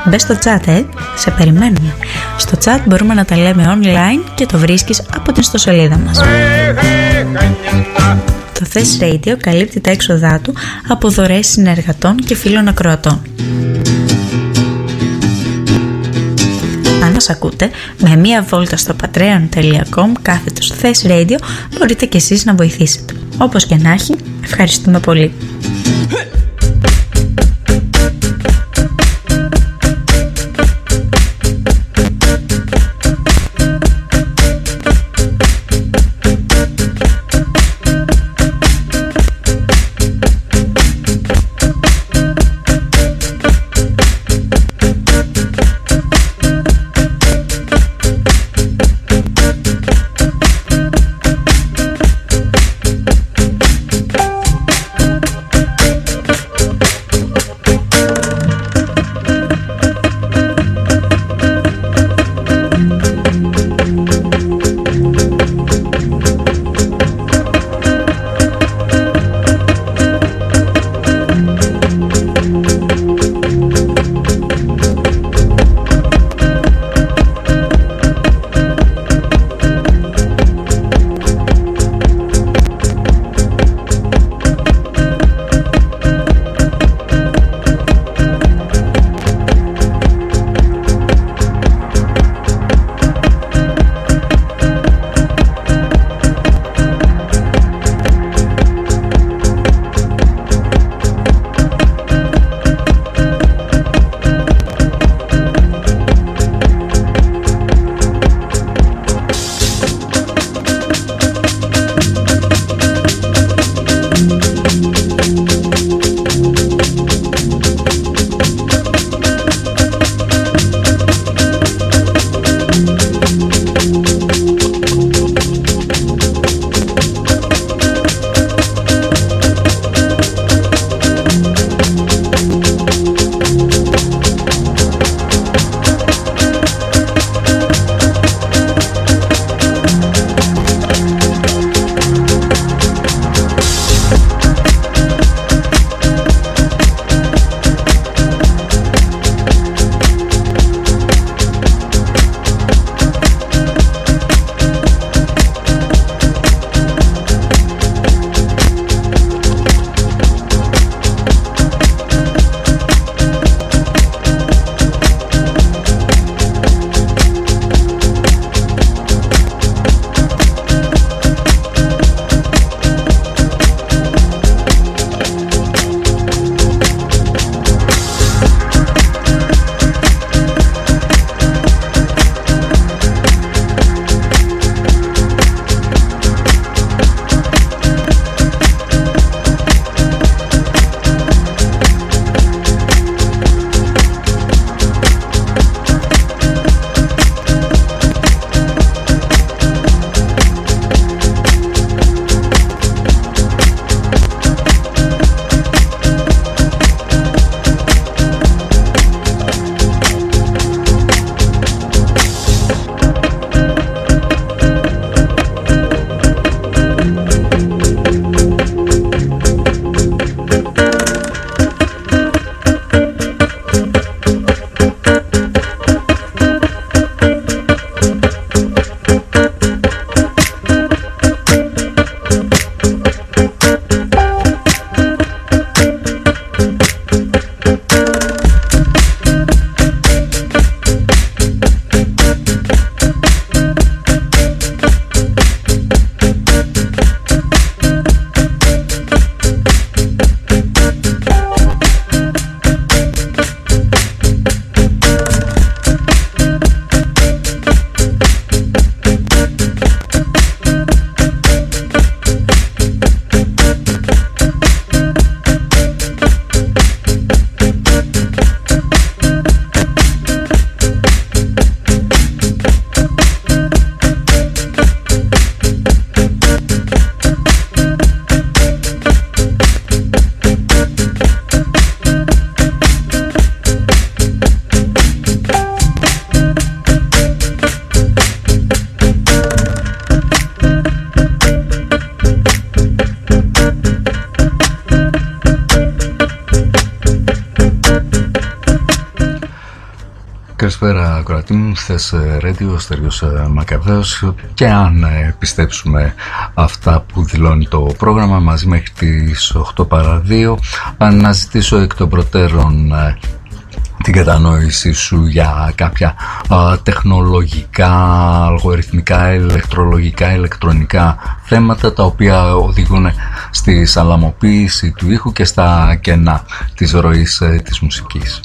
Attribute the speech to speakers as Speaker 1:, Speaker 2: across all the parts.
Speaker 1: Μπες στο chat, σε περιμένουμε. Στο chat μπορούμε να τα λέμε online και το βρίσκεις από την ιστοσελίδα μας. Το Thess Radio καλύπτει τα έξοδά του από δωρεές συνεργατών και φίλων ακροατών. Αν μας ακούτε, με μία βόλτα στο patreon.com/Thess Radio μπορείτε κι εσείς να βοηθήσετε. Όπως και να έχει, ευχαριστούμε πολύ.
Speaker 2: Καλησπέρα ακροατή μου, θες Radio, Στέλιος Μακαβαίος, και αν πιστέψουμε αυτά που δηλώνει το πρόγραμμα, μαζί μέχρι τις 8 παρά 2, να ζητήσω εκ των προτέρων την κατανόηση σου για κάποια τεχνολογικά, αλγοριθμικά, ηλεκτρολογικά, ηλεκτρονικά θέματα, τα οποία οδηγούν στη σαλαμοποίηση του ήχου και στα κενά της ροής της μουσικής.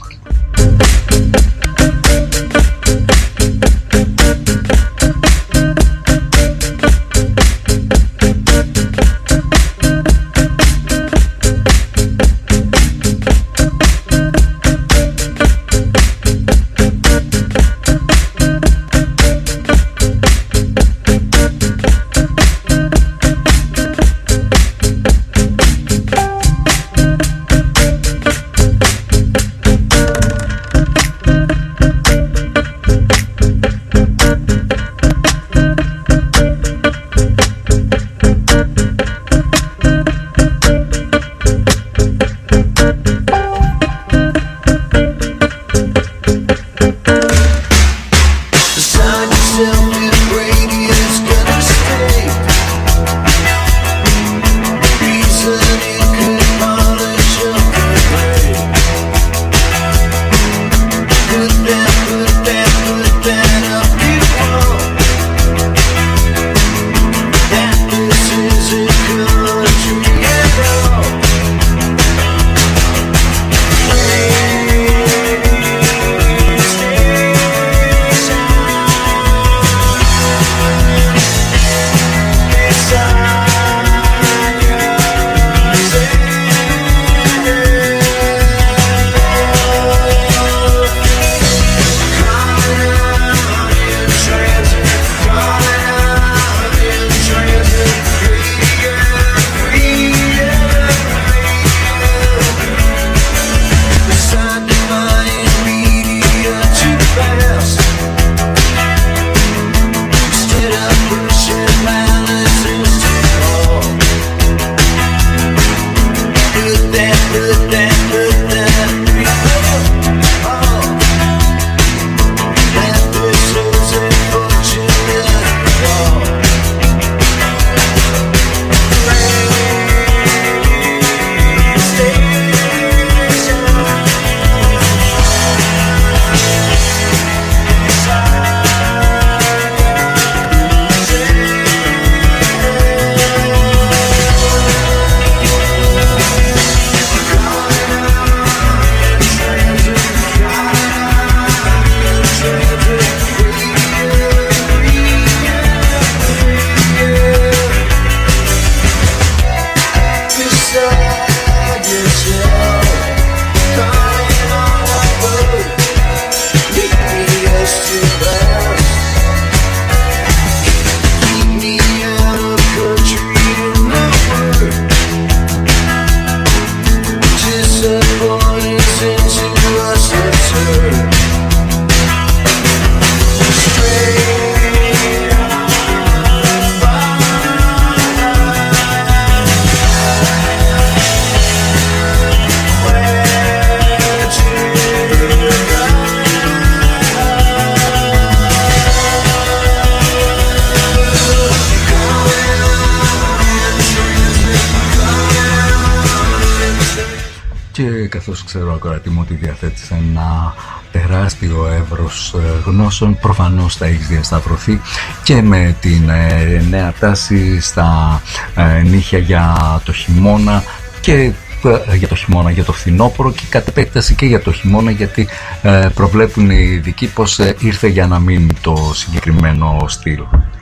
Speaker 2: Καθώς ξέρω ακροατή μου ότι διαθέτεις ένα τεράστιο εύρος γνώσεων, προφανώς θα έχεις διασταυρωθεί και με την νέα τάση στα νύχια για το χειμώνα και για το φθινόπωρο και κατ' επέκταση και για το χειμώνα, γιατί προβλέπουν οι ειδικοί πως ήρθε για να μείνει το συγκεκριμένο στυλ.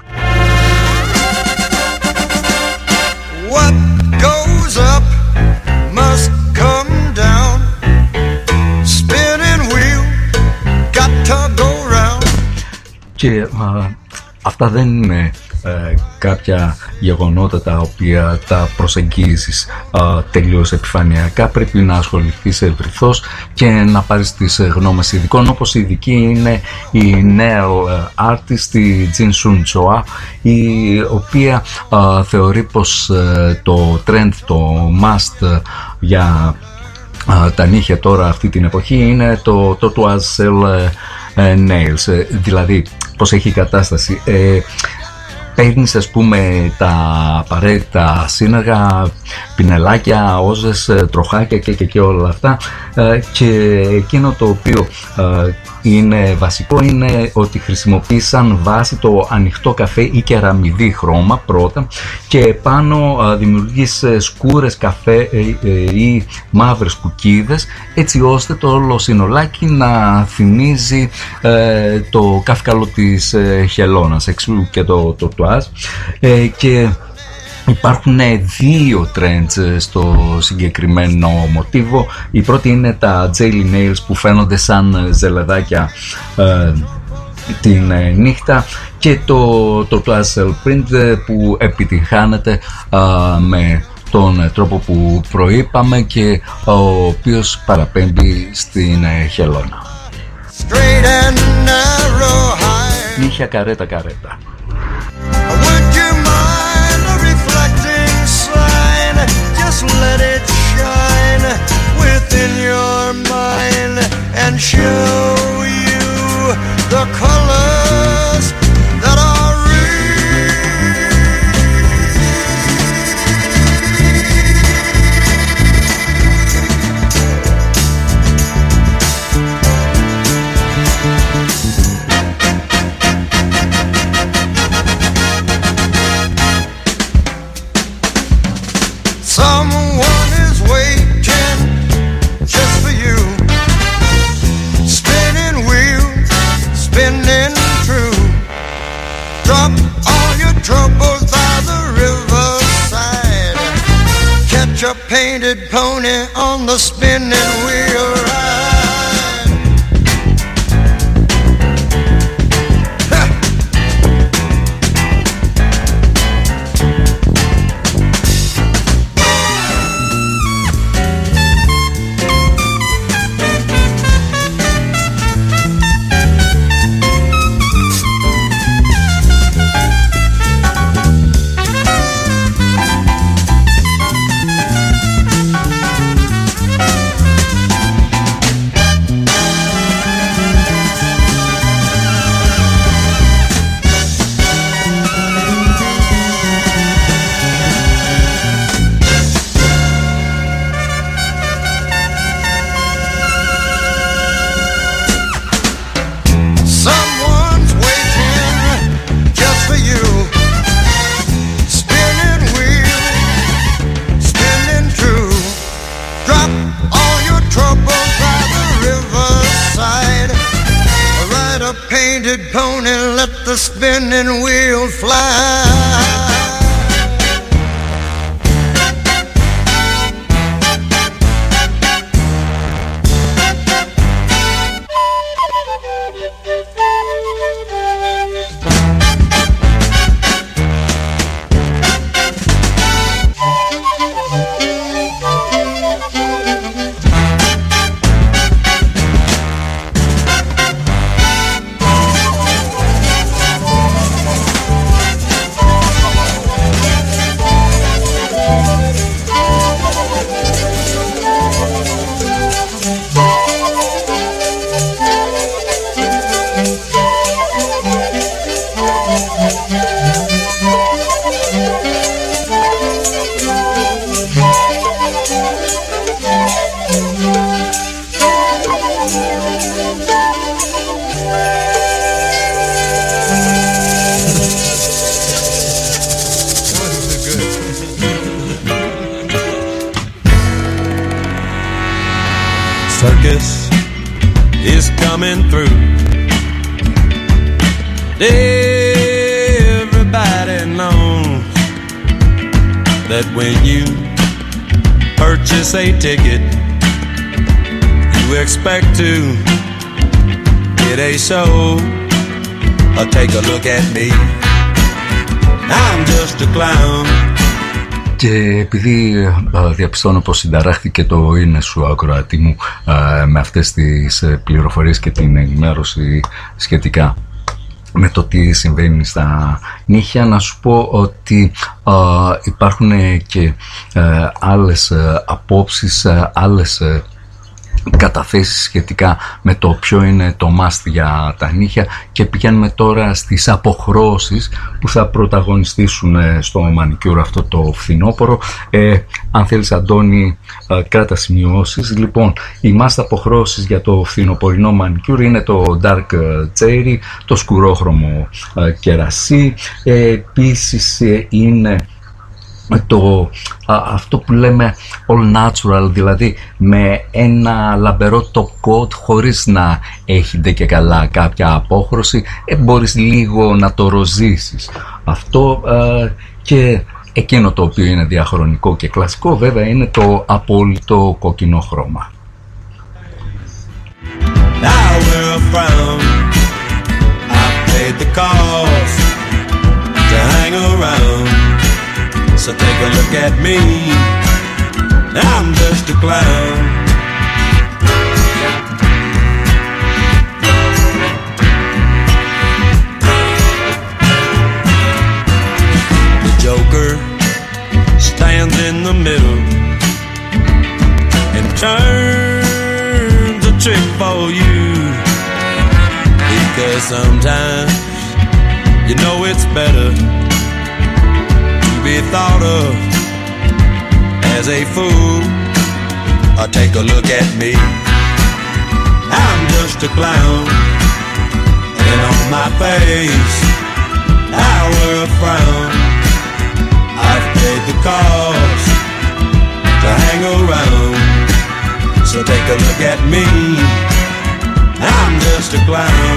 Speaker 2: What goes up must come down. Spinning wheel got to go round. Και αυτά δεν είναι κάποια γεγονότα τα οποία τα προσεγγίζεις τελείως επιφανειακά. Πρέπει να ασχοληθείς ευρυθώς και να πάρεις τις γνώμες ειδικών, όπως η ειδική είναι η nail artist, η Jin Sun Choa, η οποία θεωρεί πως το trend, το must για τα νύχια τώρα αυτή την εποχή είναι το Tortoise Shell nails. Δηλαδή, πώς έχει η κατάσταση. Παίρνεις, ας πούμε, τα απαραίτητα σύνεργα, πινελάκια, όζες, τροχάκια και όλα αυτά, και εκείνο το οποίο είναι βασικό είναι ότι χρησιμοποιείς σαν βάση το ανοιχτό καφέ ή κεραμιδί χρώμα πρώτα, και πάνω δημιουργείς σκούρες καφέ ή μαύρες κουκίδες, έτσι ώστε το όλο συνολάκι να θυμίζει το καύκαλο της χελώνας, εξού και το τουρτουάζ. Και υπάρχουν δύο trends στο συγκεκριμένο μοτίβο. Η πρώτη είναι τα jelly nails που φαίνονται σαν ζελεδάκια την νύχτα, και το twice print που επιτυγχάνεται με τον τρόπο που προείπαμε και ο οποίος παραπέμπει στην χελώνα. Νύχια καρέτα.
Speaker 3: Let it shine within your mind and show you the colors that are someone is waiting just for you. Spinning wheels, spinning true. Drop all your troubles by the riverside. Catch a painted pony on the spinning wheel ride. Pony, let the spinning wheel fly.
Speaker 4: Circus is coming through. Everybody knows that when you purchase a ticket, you expect to get a show. Take a look at me, I'm just a clown.
Speaker 2: Και επειδή διαπιστώνω πως συνταράχθηκε το είναι σου ακροατή μου με αυτές τις πληροφορίες και την ενημέρωση σχετικά με το τι συμβαίνει στα νύχια, να σου πω ότι υπάρχουν και άλλες απόψεις, άλλες καταθέσεις σχετικά με το ποιο είναι το must για τα νύχια, και πηγαίνουμε τώρα στις αποχρώσεις που θα πρωταγωνιστήσουν στο μανικιούρ αυτό το φθινόπωρο. Αν θέλεις, Αντώνη, κράτα σημειώσεις. Λοιπόν, οι must αποχρώσεις για το φθινοπορεινό μανικιούρ είναι το dark cherry, το σκουρόχρωμο κερασί, επίσης είναι αυτό που λέμε all natural, δηλαδή με ένα λαμπερό top coat χωρίς να έχετε και καλά κάποια απόχρωση, μπορείς λίγο να το ροζίσεις αυτό, και εκείνο το οποίο είναι διαχρονικό και κλασικό βέβαια είναι το απόλυτο κόκκινο χρώμα.
Speaker 4: So take a look at me, I'm just a clown. The Joker stands in the middle and turns a trick for you, because sometimes you know it's better be thought of as a fool. Take a look at me, I'm just a clown, and on my face I wear a frown. I've paid the cost to hang around, so take a look at me, I'm just a clown.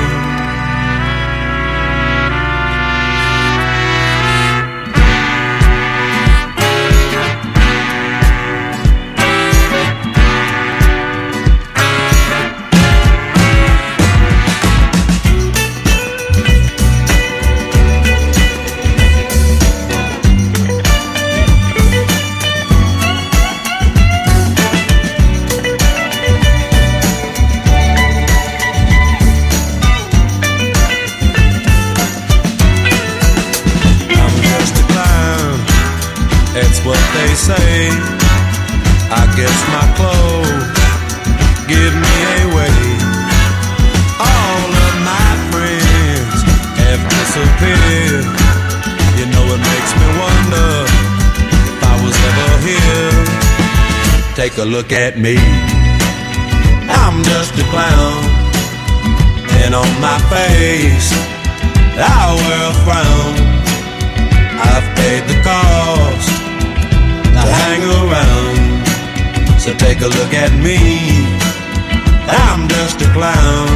Speaker 4: What they say, I guess my clothes give me away. All of my friends have disappeared. You know it makes me wonder if I was ever here. Take a look at me, I'm just a clown, and on my face I wear a frown. I've paid the cost to hang around, so take a look at me, I'm just a clown.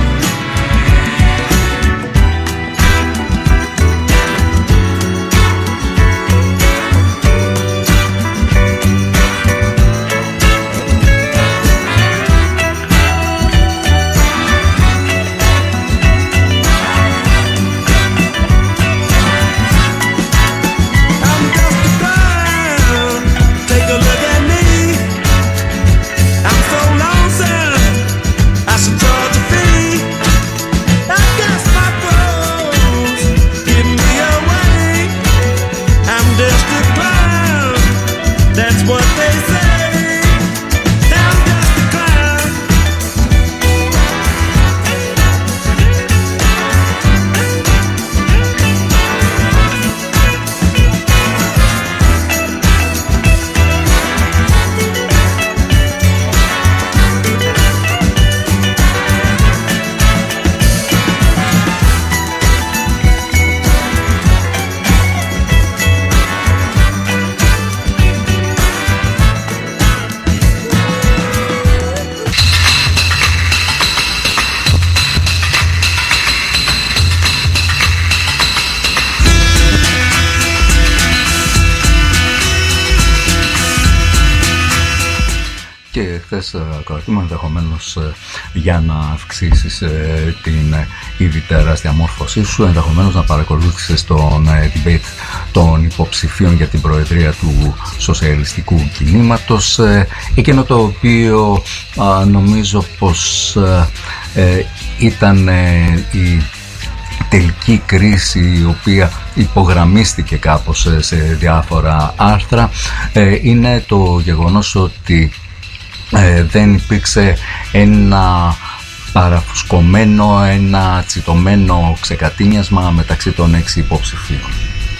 Speaker 2: χθες ακροατήμα, ενδεχομένως για να αυξήσεις την ήδη τεράστια μόρφωσή σου, ενδεχομένως να παρακολούθησες τον debate των υποψηφίων για την προεδρία του σοσιαλιστικού κινήματος, εκείνο το οποίο νομίζω πως ήταν η τελική κρίση η οποία υπογραμμίστηκε κάπως σε διάφορα άρθρα, είναι το γεγονός ότι δεν υπήρξε ένα παραφουσκωμένο, ένα τσιτωμένο ξεκατίνιασμα μεταξύ των 6 υποψηφίων.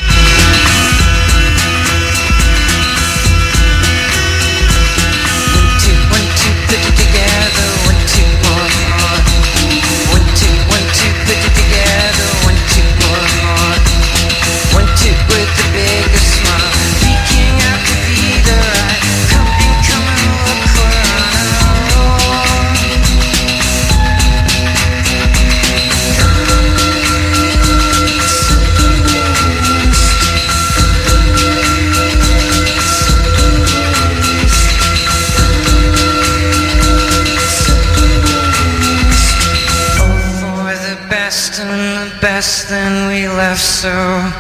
Speaker 5: Then we left so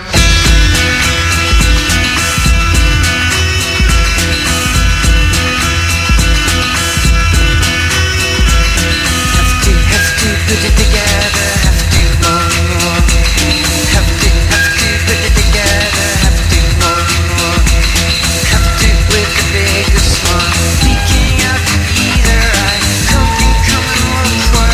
Speaker 5: have to put it together, have to more, have to put it together, have to more, have to with the biggest one, peeking out to be the right, come and look for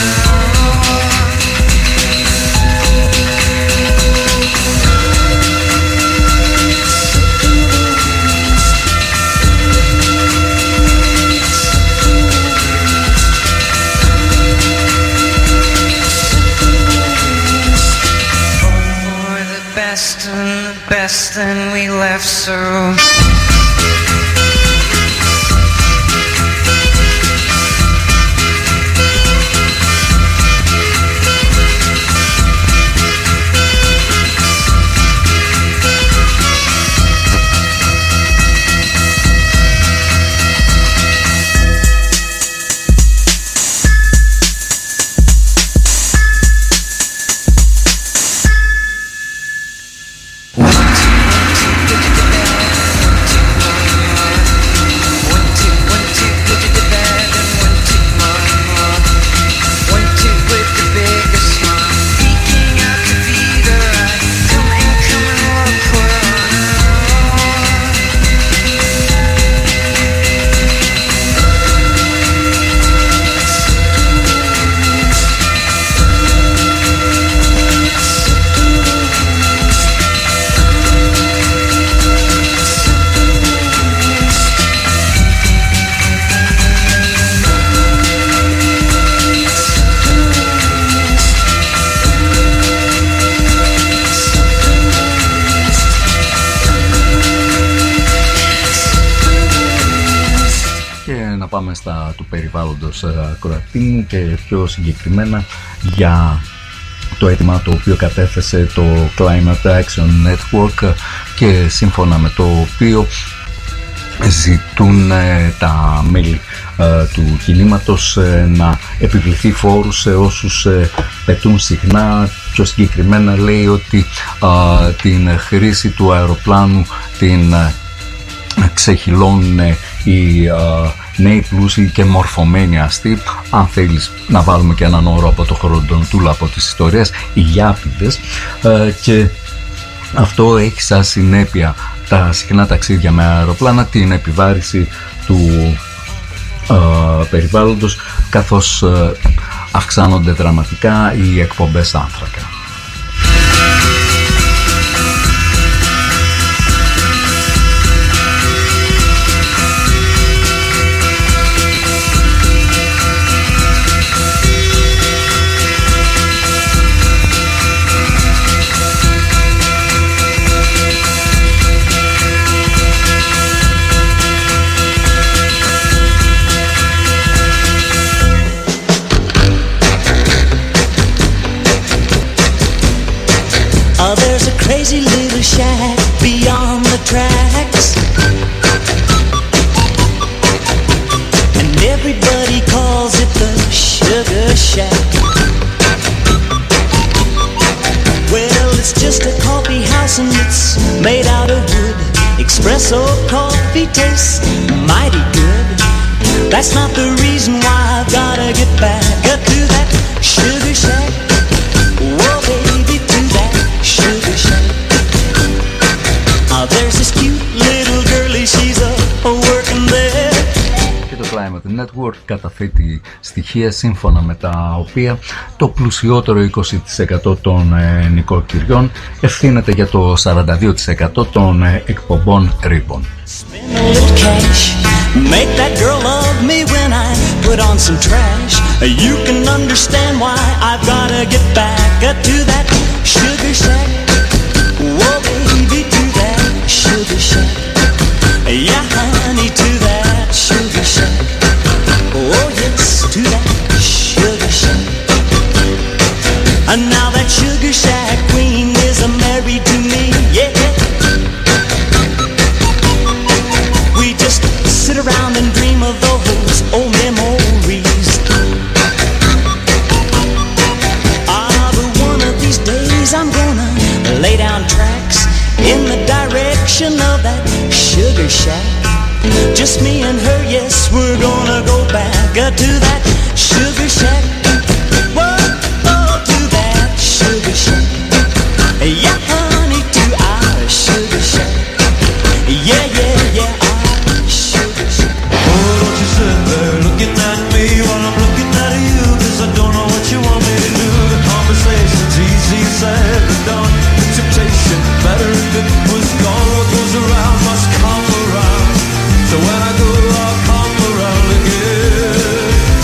Speaker 5: best, then we left so
Speaker 2: πάμε στα του περιβάλλοντος ακροατή μου και πιο συγκεκριμένα για το αίτημα το οποίο κατέθεσε το Climate Action Network και σύμφωνα με το οποίο ζητούν τα μέλη του κινήματος να επιβληθεί φόρους σε όσους πετούν συχνά. Πιο συγκεκριμένα λέει ότι την χρήση του αεροπλάνου την ξεχυλώνουν οι νέοι πλούσιοι και μορφωμένοι αστεί. Αν θέλεις να βάλουμε και έναν όρο από το Χροντοντούλα από τις ιστορίες, οι γιάπηδες, και αυτό έχει σαν συνέπεια τα συχνά ταξίδια με αεροπλάνα, την επιβάρηση του περιβάλλοντος, καθώς αυξάνονται δραματικά οι εκπομπές άνθρακα.
Speaker 6: There's a crazy little shack beyond the tracks, and everybody calls it the Sugar Shack. Well, it's just a coffee house and it's made out of wood. Espresso coffee tastes mighty good. That's not the reason why I've gotta get back up to that Sugar Shack. Whoa, baby, to that Sugar Shack. There's this cute little girlie, she's a working there.
Speaker 2: Και το Climate Network καταθέτει στοιχεία σύμφωνα με τα οποία το πλουσιότερο 20% των νοικοκυριών ευθύνεται για το 42% των εκπομπών ρήπων.
Speaker 6: Make that girl love me when I put on some trash. You can understand why I've gotta get back to that sugar shack. Whoa, baby, to that sugar shack. Yeah, honey, to that sugar shack. Oh, yes, to that sugar shack. And now that sugar shack queen is married to me, yeah. We just sit around and dream of those old memories. But one of these days I'm gonna lay down tracks in the direction of that sugar shack. Just me and her, yes, we're gonna go back to that sugar shack. Whoa, oh, to that sugar shack. Yeah, honey, to our sugar shack. Yeah, yeah, yeah.
Speaker 4: Don't you sit there looking at me while I'm looking at you, 'cause I don't know what you want me to do. The conversation's easy said and done. The temptation, better if it was gone. What goes around must come around. So when I go, I'll come around again.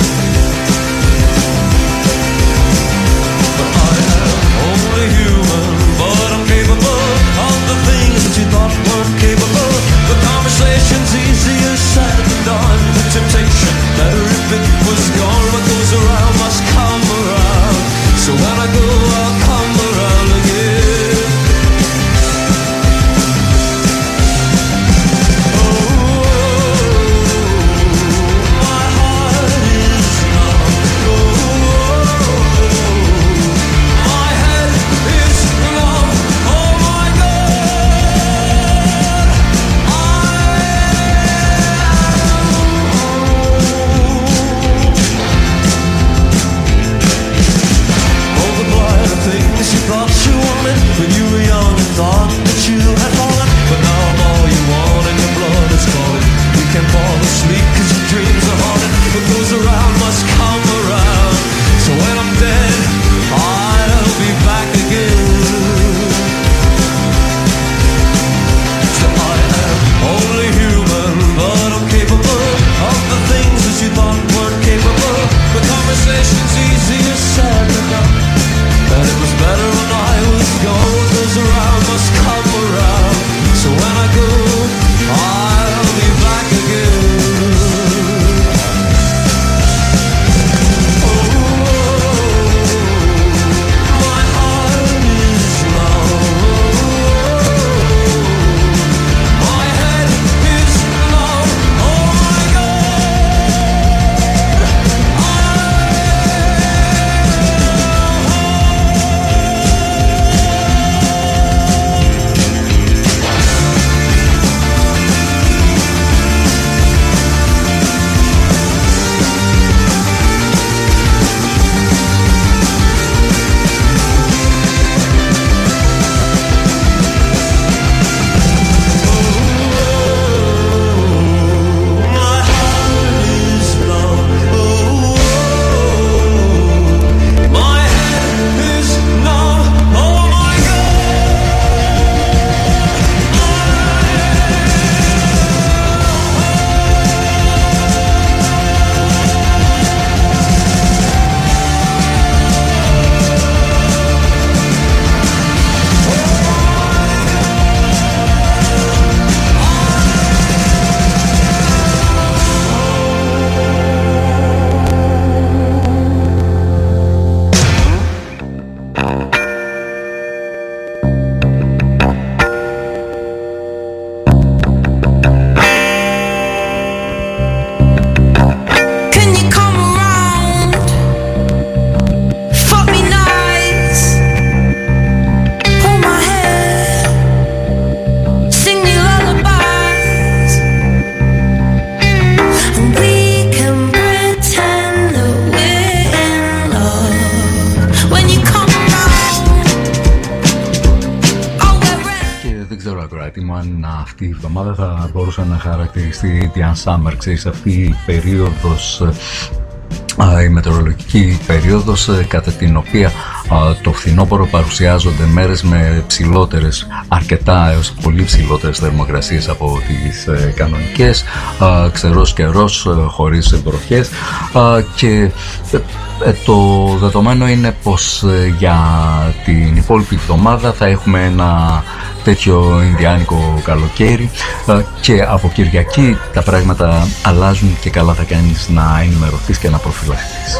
Speaker 2: ακροατή μου αν αυτή η εβδομάδα θα μπορούσε να χαρακτηριστεί Dian Summer. Ξέρεις, αυτή η περίοδος, η μετεωρολογική περίοδος κατά την οποία το φθινόπωρο παρουσιάζονται μέρες με ψηλότερες, αρκετά έως πολύ ψηλότερες θερμοκρασίες από τις κανονικές, ξερός καιρός χωρίς βροχές, και το δεδομένο είναι πως για την υπόλοιπη εβδομάδα θα έχουμε ένα τέτοιο ινδιάνικο καλοκαίρι, και από Κυριακή τα πράγματα αλλάζουν και καλά θα κάνεις να ενημερωθείς και να προφυλαχθείς.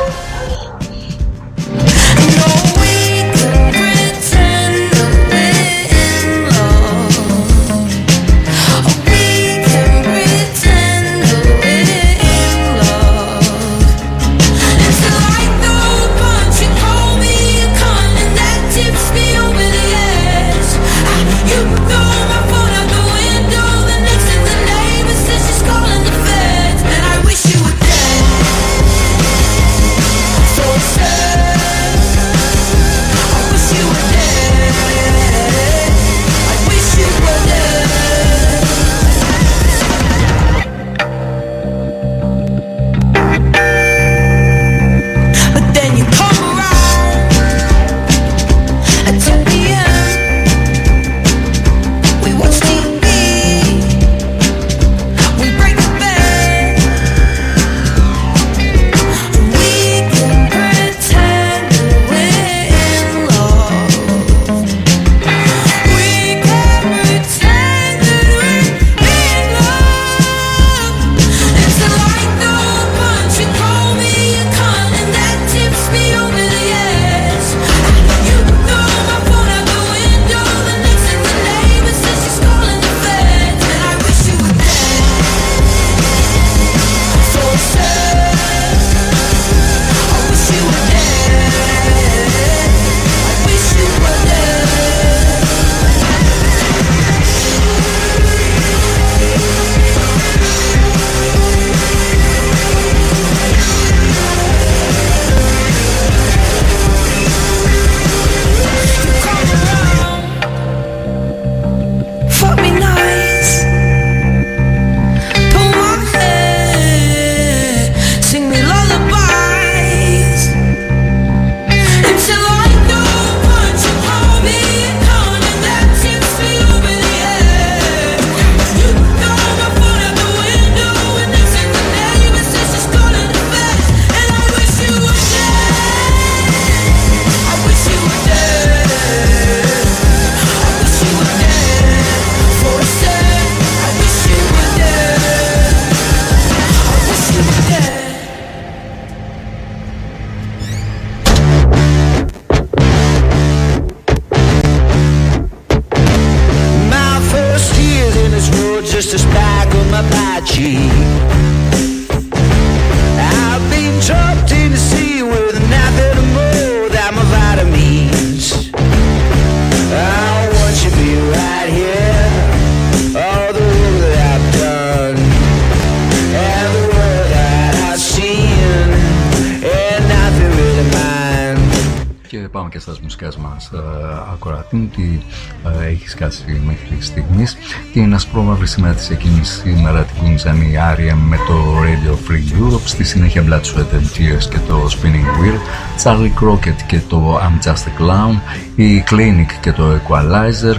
Speaker 2: Τι έχεις κάτσει μέχρι στιγμής? Την ασπρόμαυρη σήμερα της εκείνης σήμερα την κούνησαν οι R.E.M. με το Radio Free Europe, στη συνέχεια Blood, Sweat and Tears και το Spinning Wheel, Charlie Crockett και το I'm Just a Clown, η Clinic και το Equalizer,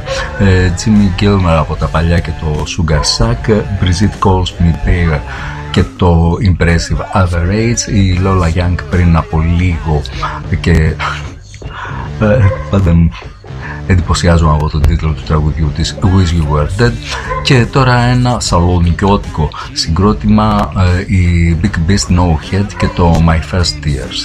Speaker 2: Jimmy Gilmer από τα παλιά και το Sugar Shack, Brigitte Calls Me Babe και το Impressive Average, η Lola Young πριν από λίγο και πάντα εντυπωσιάζομαι από τον τίτλο του τραγουδιού της Wish You Were Dead. Και τώρα ένα σαλονικιώτικο συγκρότημα, η Big Beast No Head και το My First Tears.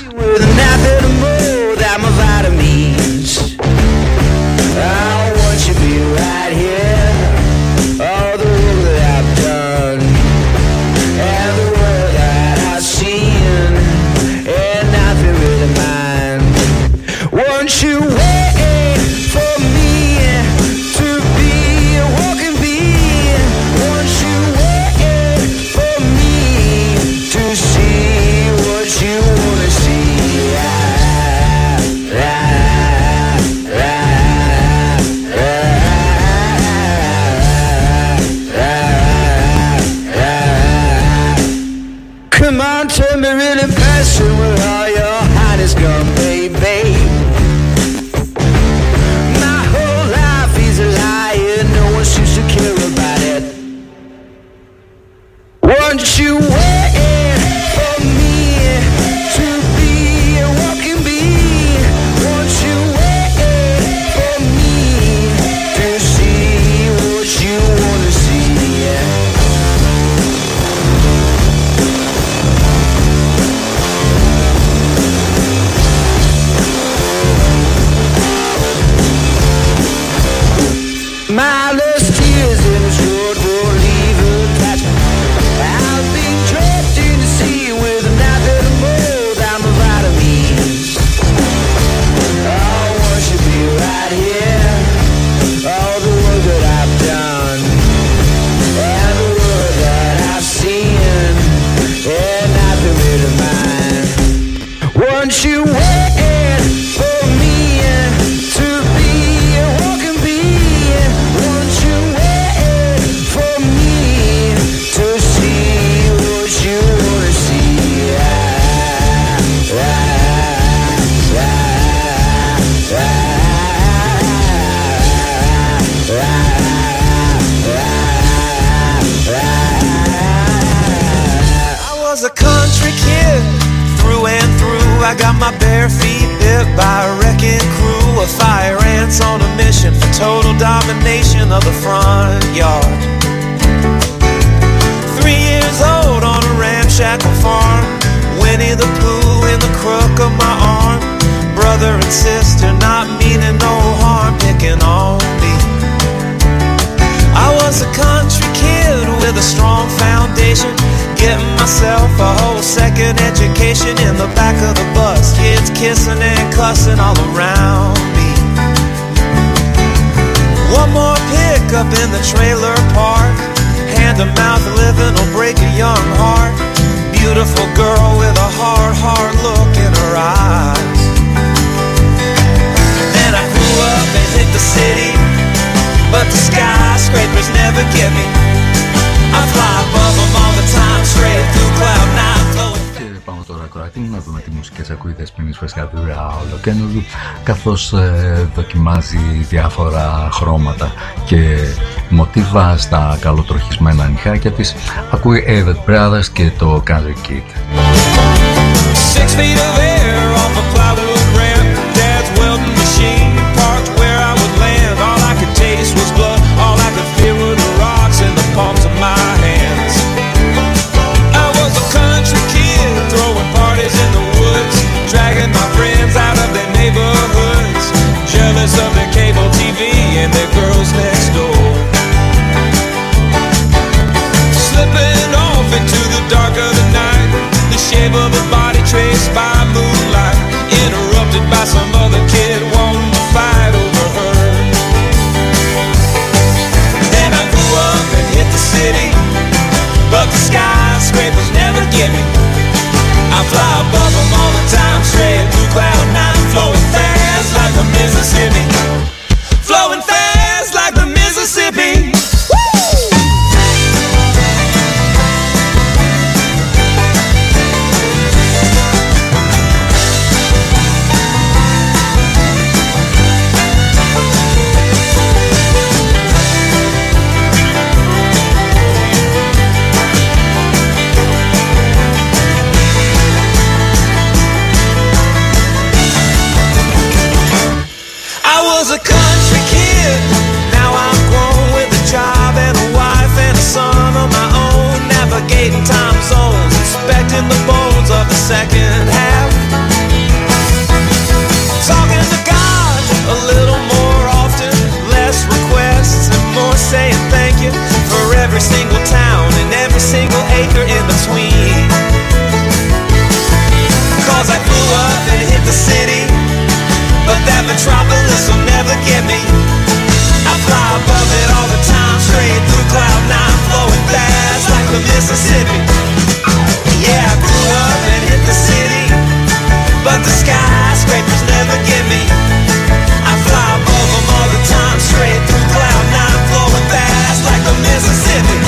Speaker 4: was a country kid through and through. I got my bare feet bit by a wrecking crew of fire ants on a mission for total domination of the front yard. 3 years old on a ramshackle farm, Winnie the Pooh in the crook of my arm. Brother and sister not meaning no harm, picking on me. I was a country kid with a strong foundation, getting myself a whole second education in the back of the bus. Kids kissing and cussing all around me. One more pickup in the trailer park, hand-to-mouth living will break a young heart. Beautiful girl with a hard, hard look in her eyes. Then I grew up and hit the city, but the skyscrapers never get me. I fly above them all the time, straight through cloud nine flowing.
Speaker 2: Και πάμε τώρα ακροατή να δούμε τι μουσικές ακούει Δεσποινής Φρεσκαδούρα ολοκαίνουργου, καθώς δοκιμάζει διάφορα χρώματα και μοτίβα στα καλοτροχισμένα νυχάκια της. Ακούει Avett Brothers και το Country Kid.
Speaker 4: 6 feet of air off a plywood ramp, Dad's welding machine parked where I would land. All I could taste was blood, all I could feel were the rocks in the palms of my hands. I was a country kid throwing parties in the woods, dragging my friends out of their neighborhoods, jealous of their cable TV and their girls next door. Slipping off into the dark of the night, the shape of a body traced by moonlight, interrupted by some other kid wanting to fight over her. Then I grew up and hit the city, but the skyscrapers never get me. I fly above them all the time, straight through cloud nine, flowing fast like the Mississippi, flowing fast like the Mississippi. A country kid, now I'm grown with a job and a wife and a son of my own, navigating time zones, inspecting the bones of the second half, talking to God a little more often, less requests and more saying thank you for every single town and every single acre in between. 'Cause I grew up and hit the city, but that metropolis will never get me. I fly above it all the time, straight through cloud nine, flowing fast like the Mississippi. Yeah, I grew up and hit the city, but the skyscrapers never get me. I fly above them all the time, straight through cloud nine, flowing fast like the Mississippi.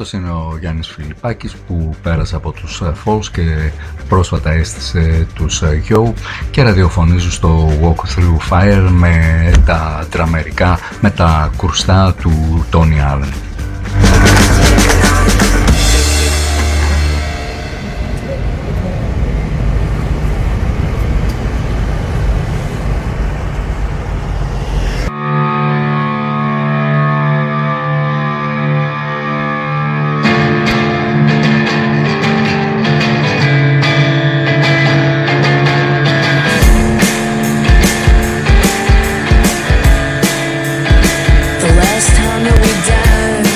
Speaker 2: Αυτός είναι ο Γιάννης Φιλιππάκης που πέρασε από τους Falls και πρόσφατα έστησε τους Yo και ραδιοφωνίζουν στο Walk Through Fire με τα τραμερικά, με τα κουρστά του Tony Allen.
Speaker 7: The last time that we dined,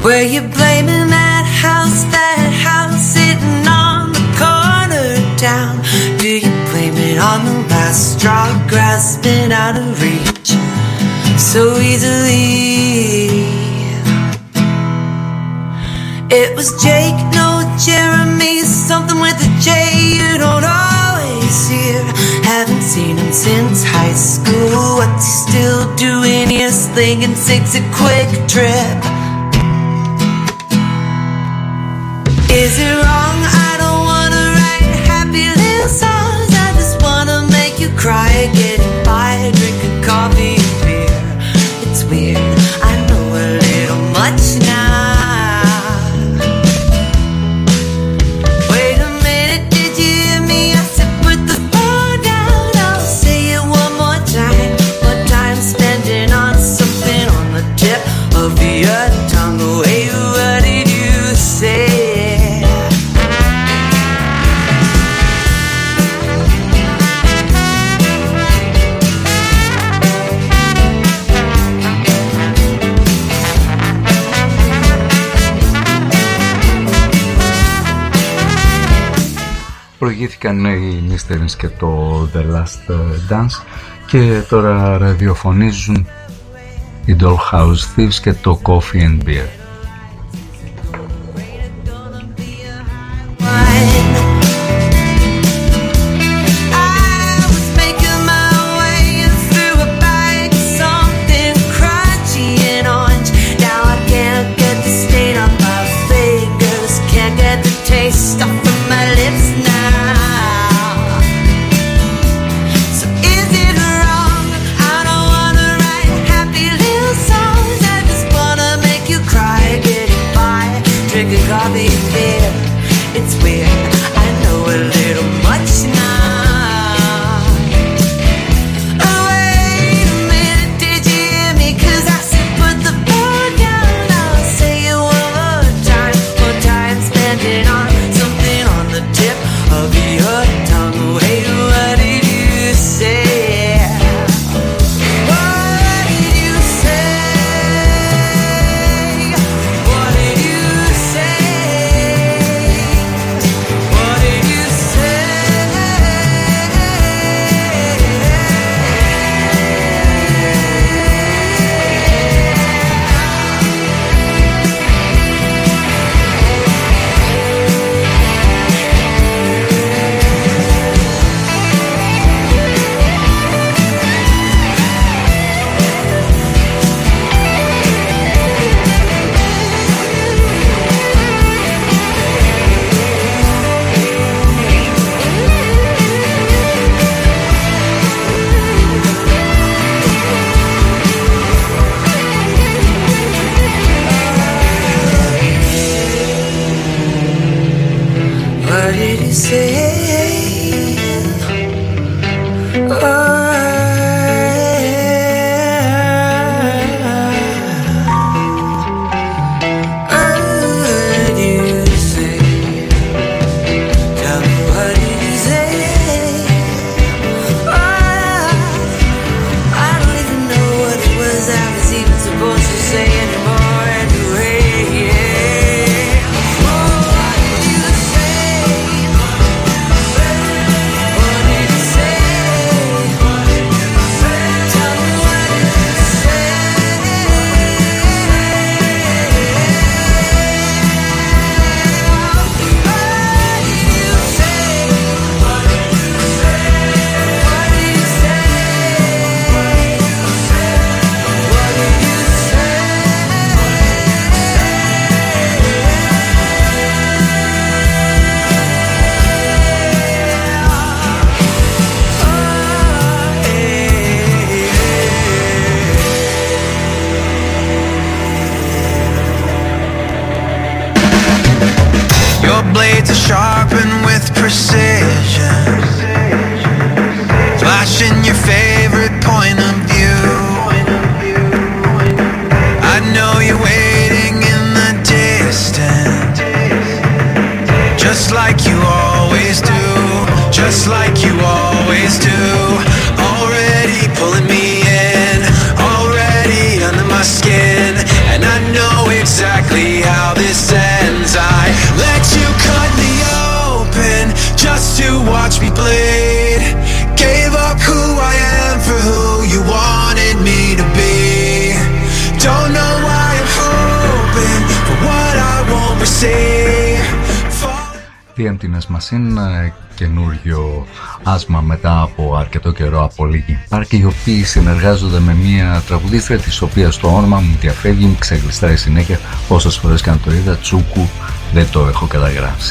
Speaker 5: Where you blaming that house sitting on the corner town? Do you blame it on the last straw grasping out of reach so easily? It was Jake, no Jeremy, something with a J you don't always hear. Haven't seen him since high school. What's he still doing here? Slinging six a quick trip. Is it wrong? I don't wanna write happy little songs. I just wanna make you cry, getting by, drinking coffee and beer. It's weird, I know a little much now. Wait a minute, did you hear me? I said put the phone down. I'll say it one more time. What time spending on something on the tip of your tongue? Wait, what did you say?
Speaker 2: Προηγήθηκαν οι Mysteries και το The Last Dance και τώρα ραδιοφωνίζουν οι Dollhouse Thieves και το Coffee and Beer. It's weird, I know a little much now. Oh, wait a minute, did you hear me? 'Cause I said put the phone down. I'll say it one more time spending on something on the tip of your tongue. Wait, what did you say? What did you say?
Speaker 7: Blades are sharpened with precision, flashing your favorite point of view. I know you're waiting in the distance, just like you always do, just like you always do. Already pulling me in, already under my skin, and I know it exactly how this ends. I let you cut me open just to watch me bleed. Gave up who I am for who you wanted me to be. Don't know why I'm hoping for what I won't receive.
Speaker 2: The Emptiness Machine, καινούριο άσμα μετά από αρκετό καιρό από Linkin Park, οι οποίοι συνεργάζονται με μια τραγουδίστρια της οποίας το όνομα μου διαφεύγει, μου ξεγλιστάει συνέχεια, όσες φορές και αν το είδα, Τσούκου, δεν το έχω καταγράψει.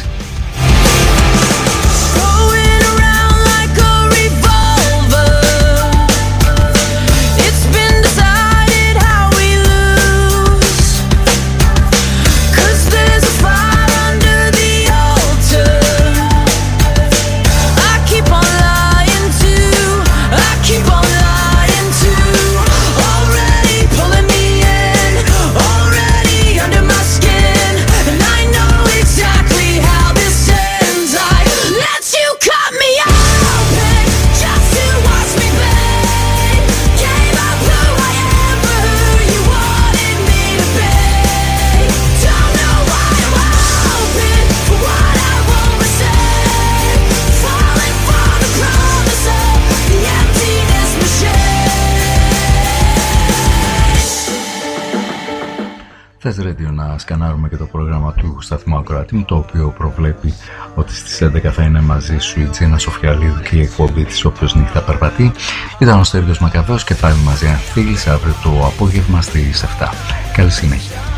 Speaker 2: Θες Radio να σκανάρουμε και το πρόγραμμα του σταθμού Ακροατήμου, το οποίο προβλέπει ότι στις 11 θα είναι μαζί σου η Τζίνα Σοφιαλίδου και η εκπομπή της Όποιος νύχτα περπατεί. Ήταν ο Στέλιος Μακαβέος και πάλι μαζί αν φίλοι αύριο το απόγευμα στις 7. Καλή συνέχεια.